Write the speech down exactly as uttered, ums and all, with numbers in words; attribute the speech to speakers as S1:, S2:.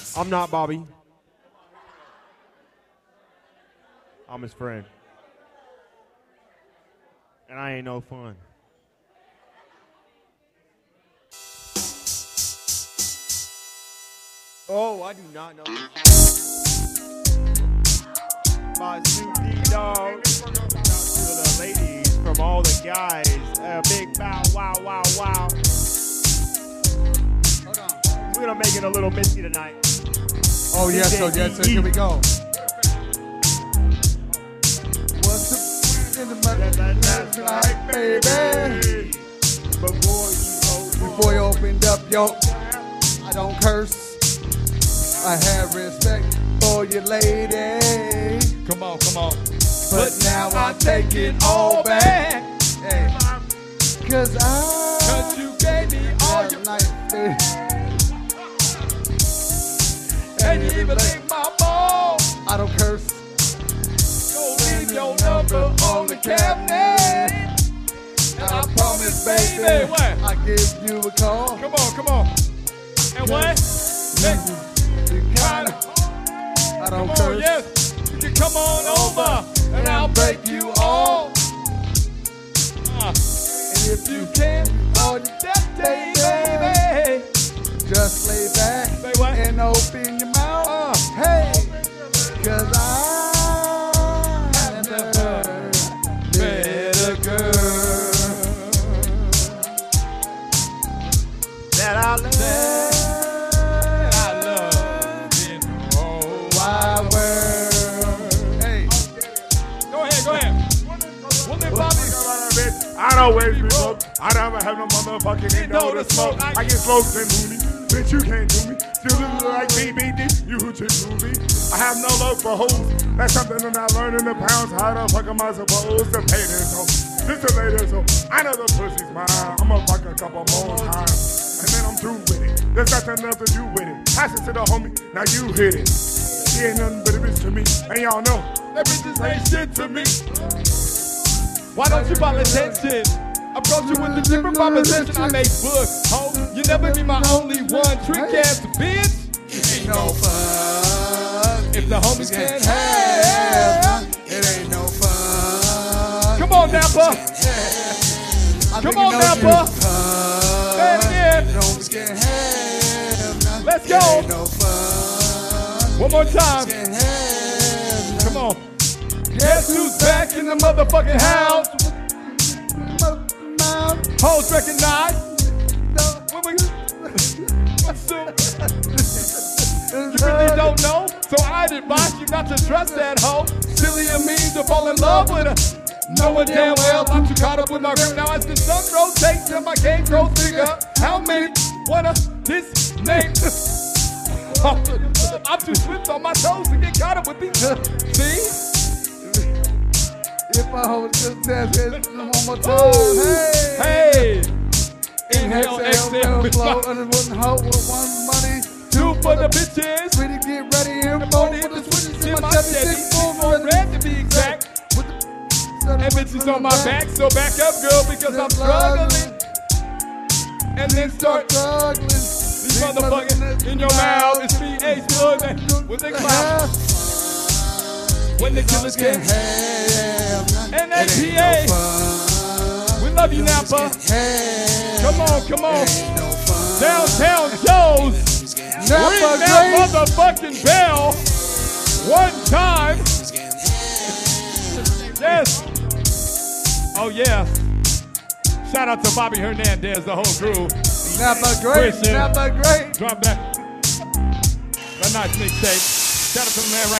S1: I'm not Bobby. I'm his friend. And I ain't no fun. Oh, I do not know this. My Snoopy dog. Shout out to the ladies from all the guys. A big bow, wow, wow, wow.
S2: Hold on.
S1: We're gonna make it a little misty tonight.
S2: Oh, yes, so yes, so here we go. What's the in the mother like, baby?
S1: Before you,
S2: Before you opened up, yo, I don't curse. I have respect for you, lady.
S3: Come on, come on.
S2: But now I take it all back. Hey. Cause I
S3: Cause you gave me all your
S2: night, baby.
S3: And you even leave my ball.
S2: I don't curse.
S3: Go leave your number on the cabinet. And I promise, baby, what?
S2: I give you a call.
S3: Come on, come on. And what? Next.
S2: You kinda, I don't
S3: Come on,
S2: curse.
S3: yes. You can come on over and I'll break you all. Uh,
S2: And if
S3: you
S2: you
S3: can on that day, baby.
S2: just lay back
S3: Say what?
S2: and open your mouth.
S3: Uh,
S2: Hey, cause I never met a girl
S1: that I love.
S3: that I love in the whole
S2: wide world. Hey,
S3: Go ahead, go ahead. Well, then, Bobby.
S1: I don't waste me smoke. I never have no motherfucking
S3: You know the smoke.
S1: I, I get smoked and moody. Bitch, you can't do me. Still look like B B D. You who chick movie. I have no love for hoes. That's something that I learned in the pounds. How the fuck am I supposed to pay this hoe? This is later, so I know the pussy's mine. I'ma fuck a couple more times. And then I'm through with it. There's nothing else to do with it. Pass it to the homie. Now you hit it. She ain't nothing but a bitch to me. And y'all know that bitches ain't shit to me.
S3: Why don't you follow attention? Approach you with a different proposition. I make book, ho. You never be my only one. Trick ass bitch.
S2: it ain't no fun.
S3: If the homies can't
S2: have,
S3: have.
S2: it ain't no fun.
S3: Come on, Napa.
S2: I
S3: Come
S2: think
S3: on,
S2: you know
S3: Napa.
S2: you fun.
S3: Say it again.
S2: No one's can't have none.
S3: Let's
S2: It
S3: go.
S2: ain't no fun.
S3: One more time.
S2: Can't have none.
S3: Come on. Guess who's back in the motherfucking house? Hoes recognize. When we, you really don't know, so I'd advise you not to trust that hoe. Silly and mean to fall in love with her. Knowing damn well I'm too caught up with my grip. Now as the sun rotates and my game grows bigger, how many wanna this name? I'm too swift on my toes to get caught up with these. See?
S2: If I hold just dance it one more time, hey,
S3: Hey! Inhale,
S2: exhale,
S3: exhale,
S2: flow under one hoe with one money.
S3: two for the bitches.
S2: Ready to get ready here,
S3: Come
S2: four
S3: on,
S2: for
S3: hit
S2: the
S3: the
S2: switches
S3: switches
S2: in
S3: in
S2: my
S3: my
S2: seventy-six
S3: Chevy,
S2: four
S3: four red to be exact. And bitches on my back, so back up, girl, because I'm struggling. And then start
S2: struggling.
S3: these motherfuckers in your mouth. It's me, Ace Blood, with the clout. When the killers can
S2: have
S3: and N P A. We love you, Napa. Come on, come on. Downtown Joe's. Ring that motherfucking bell. One time. Yes. Oh, yeah. Shout out to Bobby Hernandez, the whole crew.
S2: Napa great,
S3: Christian.
S2: Napa great.
S3: Drop that. A nice mixtape. Shout out to the man right